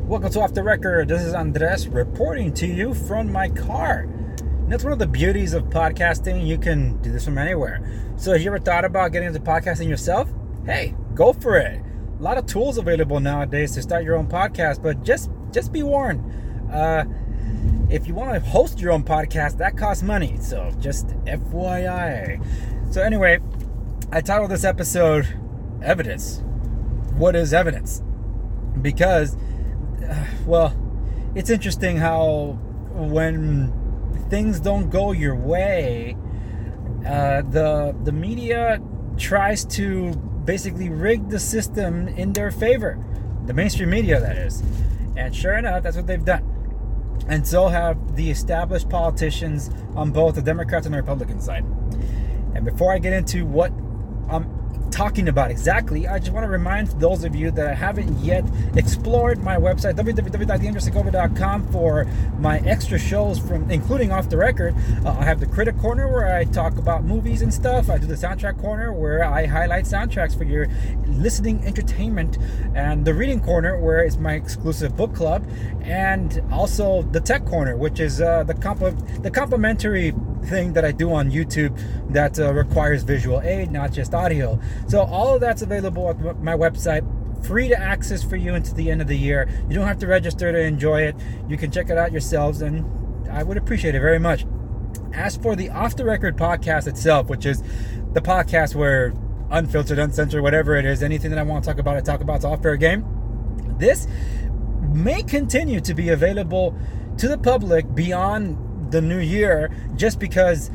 Welcome to Off the Record. This is Andres reporting to you from my car. And that's one of the beauties of podcasting. You can do this from anywhere. So if you ever thought about getting into podcasting yourself, hey, go for it. A lot of tools available nowadays to start your own podcast, but just be warned. If you want to host your own podcast, that costs money. So just FYI. So anyway, I titled this episode, Evidence. What is evidence? Because well, it's interesting how when things don't go your way, the media tries to basically rig the system in their favor. The mainstream media, that is. And sure enough, that's what they've done. And so have the established politicians on both the Democrats and the Republican side. And before I get into what I'm talking about exactly, I just want to remind those of you that haven't yet explored my website, www.theandressegover.com, for my extra shows, from including Off the Record. I have the Critic Corner, where I talk about movies and stuff. I do the Soundtrack Corner, where I highlight soundtracks for your listening entertainment, and the Reading Corner, where it's my exclusive book club, and also the Tech Corner, which is the complimentary thing that I do on YouTube that requires visual aid, not just audio. So all of that's available at my website, free to access for you until the end of the year. You don't have to register to enjoy it. You can check it out yourselves, and I would appreciate it very much. As for the Off the Record podcast itself, which is the podcast where unfiltered, uncensored, whatever it is, anything that I want to talk about, I talk about. It's all fair game. This may continue to be available to the public beyond the new year, just because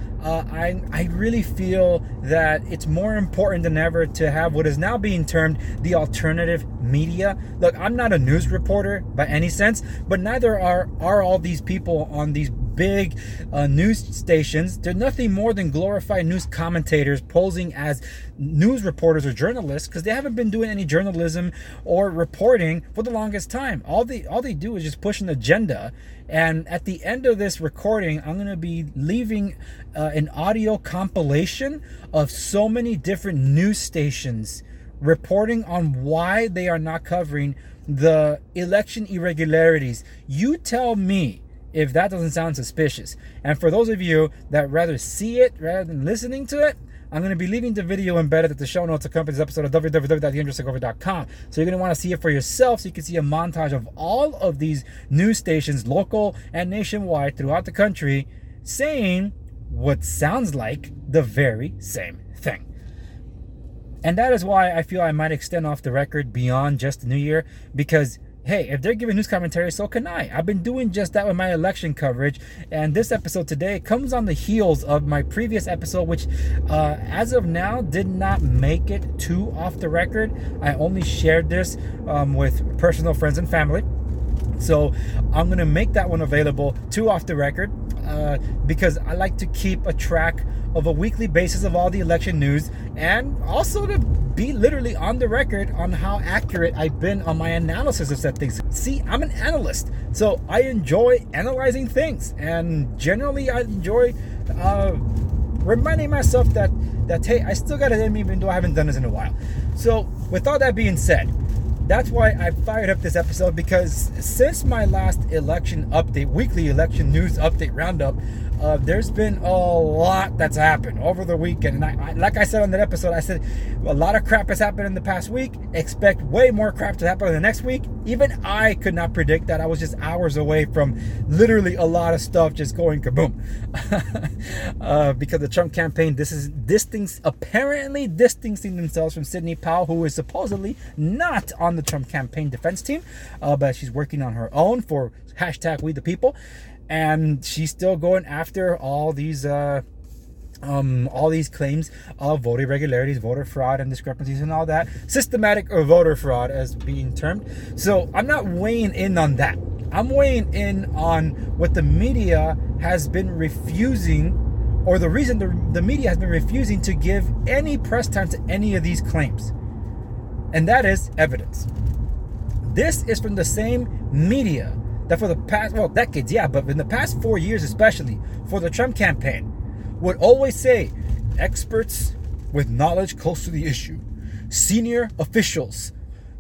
I really feel that it's more important than ever to have what is now being termed the alternative media. Look, I'm not a news reporter by any sense, but neither are all these people on these big news stations. They're nothing more than glorified news commentators posing as news reporters or journalists, because they haven't been doing any journalism or reporting for the longest time. All they do is just push an agenda. And at the end of this recording, I'm going to be leaving an audio compilation of so many different news stations reporting on why they are not covering the election irregularities. You tell me if that doesn't sound suspicious. And for those of you that rather see it rather than listening to it, I'm going to be leaving the video embedded at the show notes accompanying this episode of www.theandressegover.com. So you're going to want to see it for yourself, so you can see a montage of all of these news stations, local and nationwide, throughout the country, saying what sounds like the very same thing. And that is why I feel I might extend Off the Record beyond just the new year, because hey, if they're giving news commentary, so can I. I've been doing just that with my election coverage. And this episode today comes on the heels of my previous episode, which as of now did not make it to Off the Record. I only shared this with personal friends and family. So I'm going to make that one available to Off the Record because I like to keep a track of a weekly basis of all the election news, and also to be literally on the record on how accurate I've been on my analysis of said things. See, I'm an analyst, so I enjoy analyzing things, and generally I enjoy reminding myself that hey, I still got it in me, even though I haven't done this in a while. So with all that being said, that's why I fired up this episode, because since my last election update, weekly election news update roundup, there's been a lot that's happened over the weekend. And I, like I said on that episode, I said a lot of crap has happened in the past week. Expect way more crap to happen in the next week. Even I could not predict that. I was just hours away from literally a lot of stuff just going kaboom. Because the Trump campaign, apparently distancing themselves from Sidney Powell, who is supposedly not on the Trump campaign defense team, but she's working on her own for #We the People. And she's still going after all these claims of voter irregularities, voter fraud, and discrepancies, and all that. Systematic voter fraud, as being termed. So I'm not weighing in on that. I'm weighing in on what the media has been refusing, or the reason the media has been refusing to give any press time to any of these claims. And that is evidence. This is from the same media that for the past, decades, but in the past 4 years especially, for the Trump campaign, would always say, experts with knowledge close to the issue, senior officials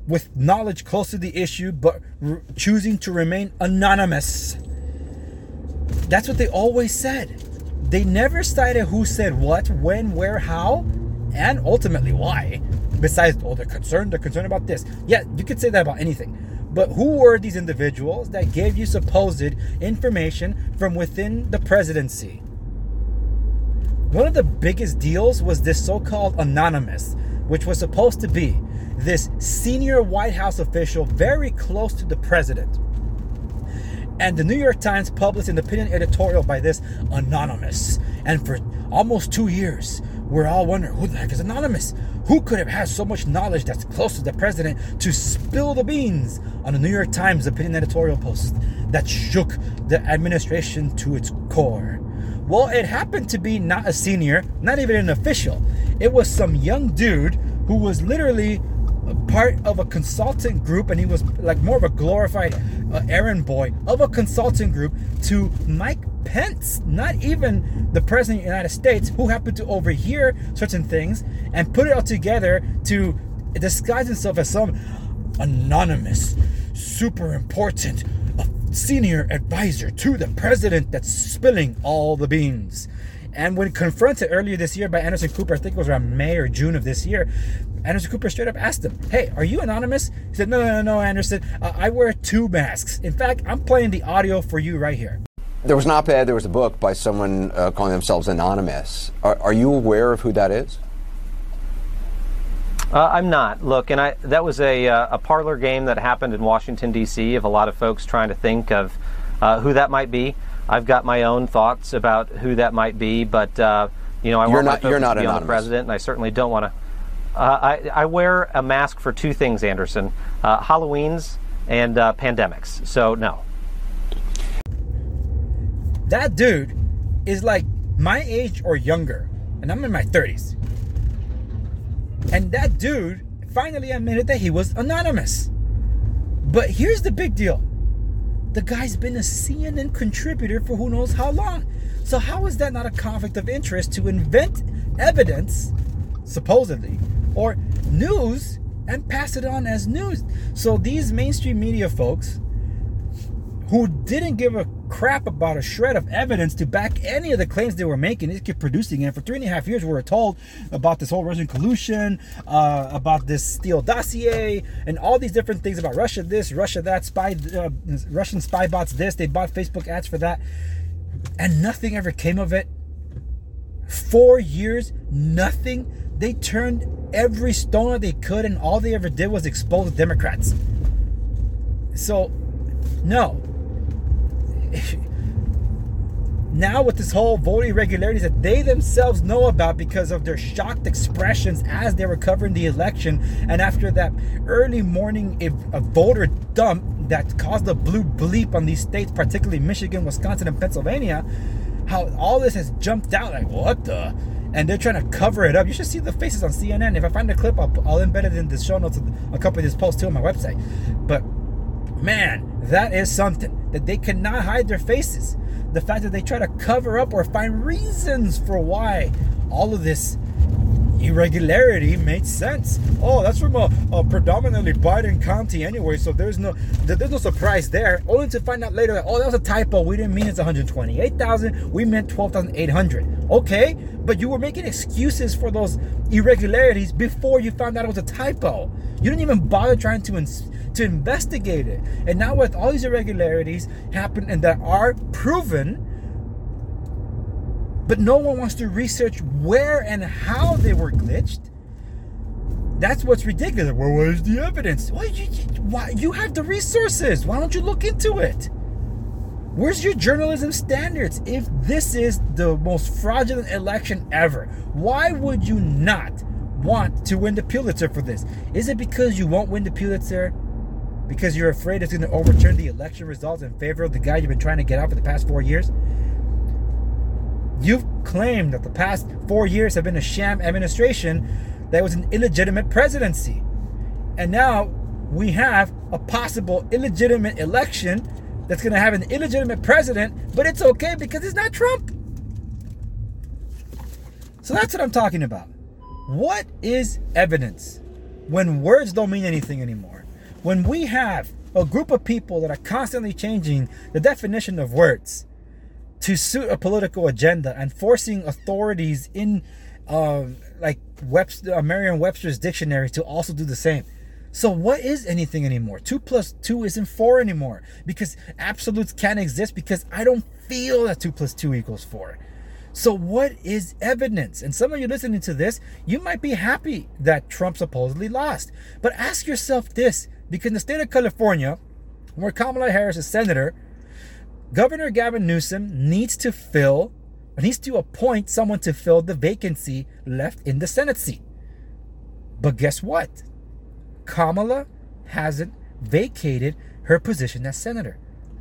with knowledge close to the issue, but choosing to remain anonymous. That's what they always said. They never cited who said what, when, where, how, and ultimately why. Besides, they're concerned about this. Yeah, you could say that about anything. But who were these individuals that gave you supposed information from within the presidency? One of the biggest deals was this so-called anonymous, which was supposed to be this senior White House official very close to the president. And the New York Times published an opinion editorial by this anonymous. And for almost 2 years, we're all wondering, who the heck is anonymous? Who could have had so much knowledge that's close to the president to spill the beans on the New York Times opinion editorial post that shook the administration to its core? Well, it happened to be not a senior, not even an official. It was some young dude who was literally a part of a consultant group, and he was like more of a glorified errand boy of a consultant group to Mike Pence, not even the president of the United States, who happened to overhear certain things and put it all together to disguise himself as some anonymous, super important senior advisor to the president that's spilling all the beans. And when confronted earlier this year by Anderson Cooper, I think it was around May or June of this year, Anderson Cooper straight up asked him, "Hey, are you anonymous?" He said, No, Anderson. I wear 2 masks. In fact, I'm playing the audio for you right here. There was an op-ed, there was a book by someone calling themselves anonymous. Are you aware of who that is? I'm not. Look, and that was a parlor game that happened in Washington, D.C. of a lot of folks trying to think of who that might be. I've got my own thoughts about who that might be, but I want my focus to be on the president, and I certainly don't want to. I wear a mask for 2 things, Anderson: Halloweens and pandemics. So no. That dude is like my age or younger, and I'm in my 30s. And that dude finally admitted that he was anonymous. But here's the big deal. The guy's been a CNN contributor for who knows how long. So how is that not a conflict of interest to invent evidence, supposedly, or news and pass it on as news? So these mainstream media folks who didn't give a crap about a shred of evidence to back any of the claims they were making, they kept producing it. For 3.5 years, we were told about this whole Russian collusion, about this Steele dossier, and all these different things about Russia this, Russia that, Russian spy bots this, they bought Facebook ads for that, and nothing ever came of it. 4 years, nothing. They turned every stone that they could, and all they ever did was expose Democrats. So, no. Now with this whole voting irregularities that they themselves know about because of their shocked expressions as they were covering the election, and after that early morning a voter dump that caused a blue bleep on these states, particularly Michigan, Wisconsin, and Pennsylvania, how all this has jumped out like, what the? And they're trying to cover it up. You should see the faces on CNN. If I find a clip, I'll embed it in the show notes of a couple of this post too on my website. But man, that is something, that they cannot hide their faces. The fact that they try to cover up or find reasons for why all of this irregularity made sense. Oh, that's from a predominantly Biden county anyway, so there's no surprise there. Only to find out later that, oh, that was a typo. We didn't mean it's 128,000. We meant 12,800. Okay, but you were making excuses for those irregularities before you found out it was a typo. You didn't even bother trying to investigate it. And now with all these irregularities happen and that are proven, but no one wants to research where and how they were glitched. That's what's ridiculous. Well, where's the evidence? Well, you have the resources. Why don't you look into it? Where's your journalism standards? If this is the most fraudulent election ever, why would you not want to win the Pulitzer for this? Is it because you won't win the Pulitzer because you're afraid it's going to overturn the election results in favor of the guy you've been trying to get out for the past 4 years? You've claimed that the past 4 years have been a sham administration, that was an illegitimate presidency. And now we have a possible illegitimate election that's going to have an illegitimate president, but it's okay because it's not Trump. So that's what I'm talking about. What is evidence when words don't mean anything anymore? when we have a group of people that are constantly changing the definition of words to suit a political agenda and forcing authorities in like Merriam-Webster's dictionary to also do the same. So what is anything anymore? 2 + 2 isn't 4 anymore, because absolutes can't exist, because I don't feel that 2 + 2 = 4. So what is evidence? And some of you listening to this, you might be happy that Trump supposedly lost. But ask yourself this, because in the state of California, where Kamala Harris is senator, Governor Gavin Newsom needs to appoint someone to fill the vacancy left in the Senate seat. But guess what? Kamala hasn't vacated her position as senator.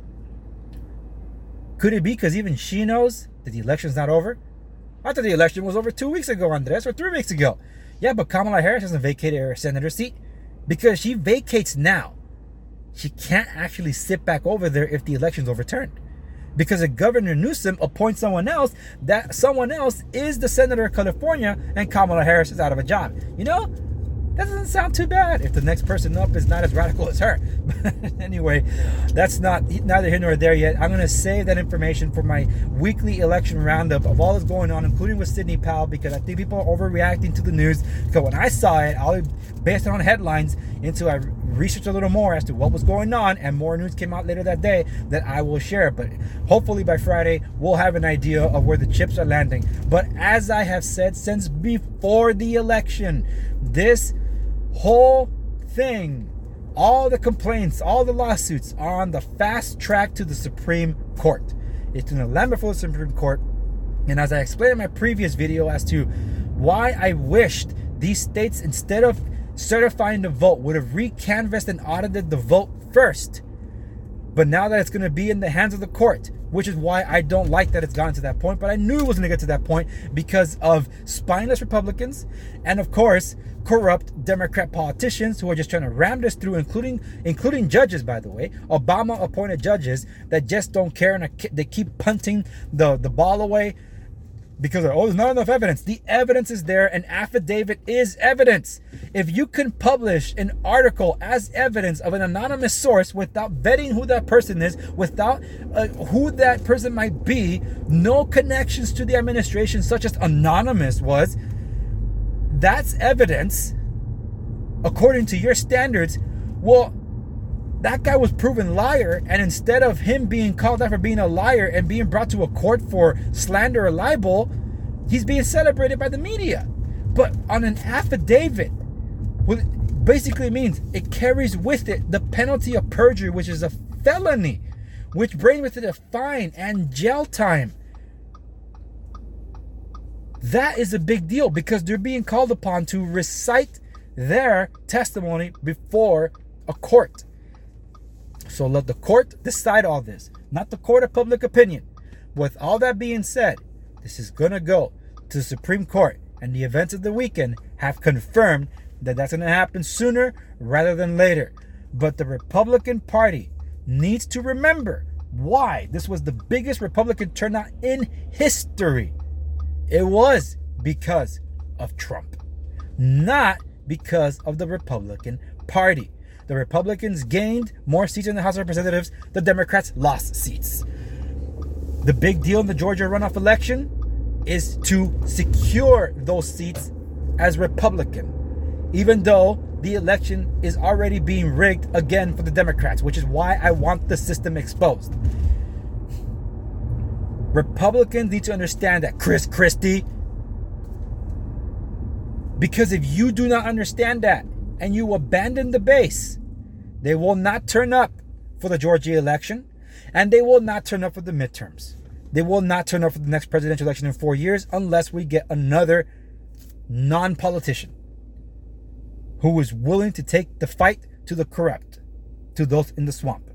Could it be because even she knows that the election's not over? I thought the election was over 2 weeks ago, Andres, or 3 weeks ago. Yeah, but Kamala Harris hasn't vacated her senator seat, because she vacates now. She can't actually sit back over there if the election's overturned, because if Governor Newsom appoints someone else, that someone else is the senator of California, and Kamala Harris is out of a job. You know, that doesn't sound too bad if the next person up is not as radical as her. But anyway, that's neither here nor there yet. I'm going to save that information for my weekly election roundup of all that's going on, including with Sidney Powell, because I think people are overreacting to the news. Because when I saw it, I based it on headlines until I researched a little more as to what was going on, and more news came out later that day that I will share. But hopefully by Friday, we'll have an idea of where the chips are landing. But as I have said since before the election, this whole thing, all the complaints, all the lawsuits are on the fast track to the Supreme Court. It's in the Lambert for the Supreme Court. And as I explained in my previous video as to why I wished these states, instead of certifying the vote, would have recanvassed and audited the vote first. But now that it's going to be in the hands of the court, which is why I don't like that it's gotten to that point. But I knew it was going to get to that point because of spineless Republicans and, of course, corrupt Democrat politicians who are just trying to ram this through, including judges, by the way. Obama appointed judges that just don't care, and they keep punting the ball away because there's not enough evidence. The evidence is there. An affidavit is evidence. If you can publish an article as evidence of an anonymous source without vetting who that person is, without who that person might be, no connections to the administration, such as anonymous was, that's evidence according to your standards. Well, that guy was proven liar, and instead of him being called out for being a liar and being brought to a court for slander or libel, he's being celebrated by the media. But on an affidavit, what it basically means, it carries with it the penalty of perjury, which is a felony, which brings with it a fine and jail time. That is a big deal because they're being called upon to recite their testimony before a court. So let the court decide all this, not the court of public opinion. With all that being said, this is going to go to the Supreme Court, and the events of the weekend have confirmed that that's going to happen sooner rather than later. But the Republican Party needs to remember why this was the biggest Republican turnout in history. It was because of Trump, not because of the Republican Party. The Republicans gained more seats in the House of Representatives. The Democrats lost seats. The big deal in the Georgia runoff election is to secure those seats as Republican, even though the election is already being rigged again for the Democrats, which is why I want the system exposed. Republicans need to understand that, Chris Christie, because if you do not understand that and you abandon the base, they will not turn up for the Georgia election, and they will not turn up for the midterms. They will not turn up for the next presidential election in 4 years unless we get another non-politician who is willing to take the fight to the corrupt, to those in the swamp.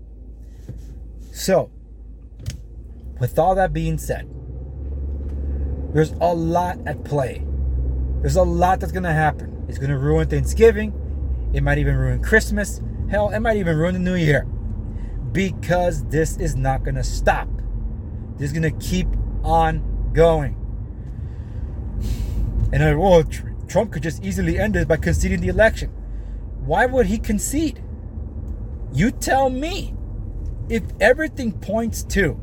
So, with all that being said, there's a lot at play. There's a lot that's going to happen. It's going to ruin Thanksgiving. It might even ruin Christmas. Hell, it might even ruin the New Year. Because this is not going to stop. This is going to keep on going. And Trump could just easily end it by conceding the election. Why would he concede? You tell me, if everything points to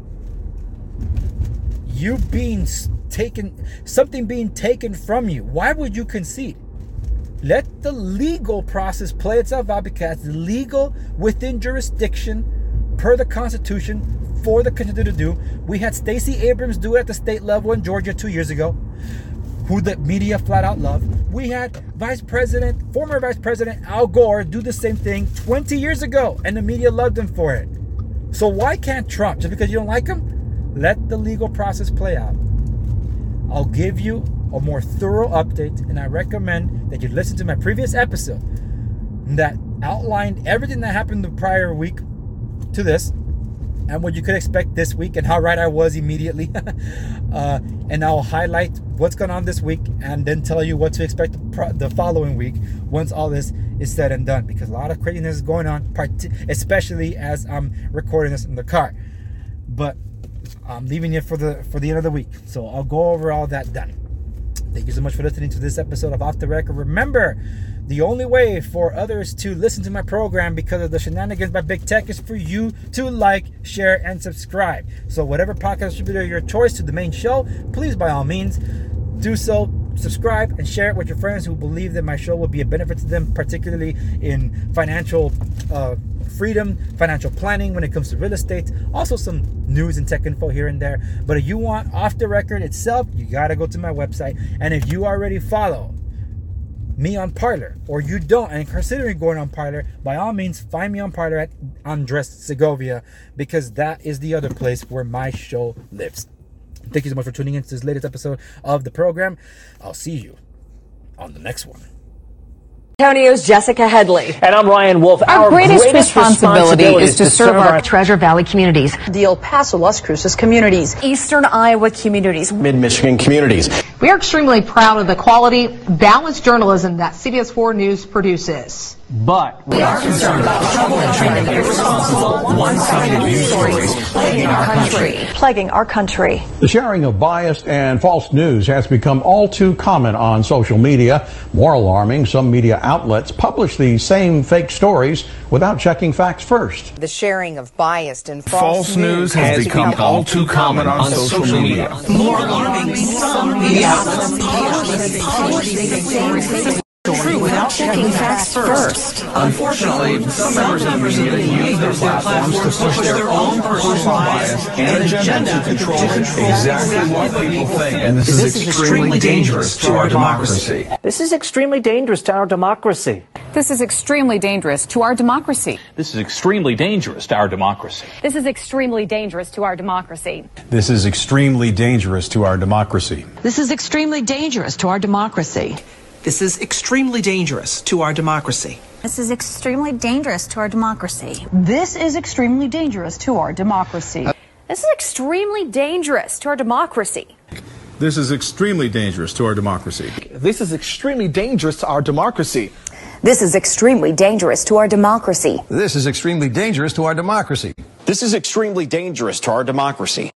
you being taken, something being taken from you, why would you concede? Let the legal process play itself out, because it's legal within jurisdiction per the Constitution for the country to do. We had Stacey Abrams do it at the state level in Georgia 2 years ago, who the media flat out loved. We had former Vice President Al Gore do the same thing 20 years ago, and the media loved him for it. So why can't Trump? Just because you don't like him? Let the legal process play out. I'll give you a more thorough update, and I recommend that you listen to my previous episode that outlined everything that happened the prior week to this, and what you could expect this week, and how right I was immediately. And I'll highlight what's going on this week, and then tell you what to expect the following week once all this is said and done, because a lot of craziness is going on, especially as I'm recording this in the car. But I'm leaving it for the end of the week, so I'll go over all that done. Thank you so much for listening to this episode of Off the Record. Remember, the only way for others to listen to my program because of the shenanigans by Big Tech is for you to like, share, and subscribe. So whatever podcast distributor your choice to the main show, please by all means do so. Subscribe and share it with your friends who believe that my show will be a benefit to them, particularly in financial freedom, financial planning when it comes to real estate, also some news and tech info here and there. But if you want Off the Record itself, you got to go to my website. And if you already follow me on Parler, or you don't and considering going on Parler, by all means find me on Parler at Andres Segovia, because that is the other place where my show lives. Thank you so much for tuning in to this latest episode of the program. I'll see you on the next one. Antonio's Jessica Headley. And I'm Ryan Wolf. Our greatest responsibility is to serve our Treasure Valley communities, the El Paso, Las Cruces communities, Eastern Iowa communities, Mid-Michigan communities. We are extremely proud of the quality, balanced journalism that CBS 4 News produces. But we are concerned about trouble and irresponsible, one-sided news stories plaguing our country. The sharing of biased and false news has become all too common on social media. More alarming, some media outlets publish these same fake stories without checking facts first. The sharing of biased and false news has become all too common on social media. More alarming, some media outlets publish these stories true without checking facts first. Unfortunately, some members of the media use their platforms to push their own personal bias and agenda to control exactly what people think. And this is extremely dangerous to our democracy. this is extremely dangerous to our democracy. This is extremely dangerous to our democracy. This is extremely dangerous to our democracy. This is extremely dangerous to our democracy. This is extremely dangerous to our democracy. This is extremely dangerous to our democracy. This is extremely dangerous to our democracy. This is extremely dangerous to our democracy. This is extremely dangerous to our democracy. This is extremely dangerous to our democracy. This is extremely dangerous to our democracy. This is extremely dangerous to our democracy. This is extremely dangerous to our democracy. This is extremely dangerous to our democracy. This is extremely dangerous to our democracy.